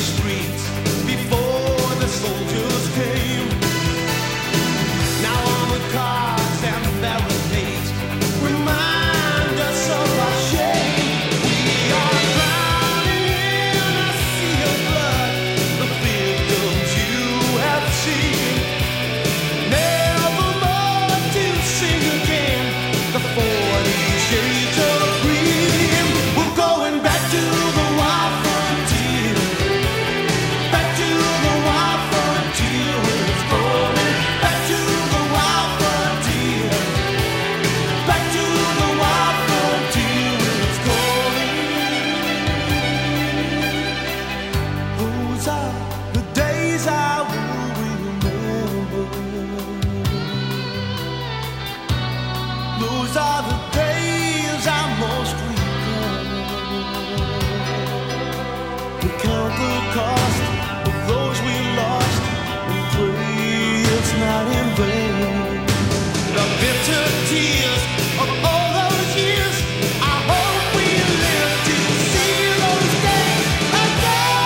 streets before the soldiers came. Now on the cars and barricades remind us of our shame. We are drowning in a sea of blood, the victims you have seen. Never more to sing again, the 40 shades of green. We're going back to the wild frontier, back to the wild frontier. We're going back to the wild frontier, back to the wild frontier. It's going. Those are the days I will remember. Those are the days I most recall. We count the cost of those we lost and pray it's not in vain. The bitter tears of all those years, I hope we live to see those days again.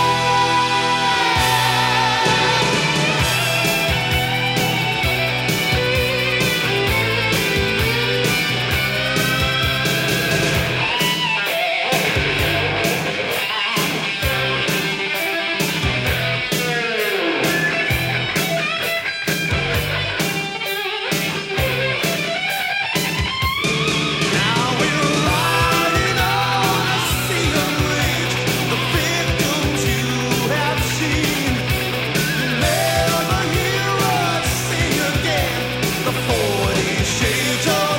Now we're riding on a sea of waves, the victims you have seen. You'll never hear us sing again, the 40 shades of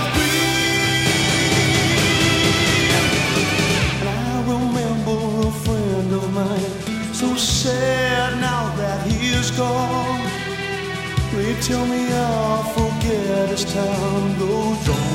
green. And I remember a friend of mine, so sad now that he is gone. They tell me I'll forget as time goes on.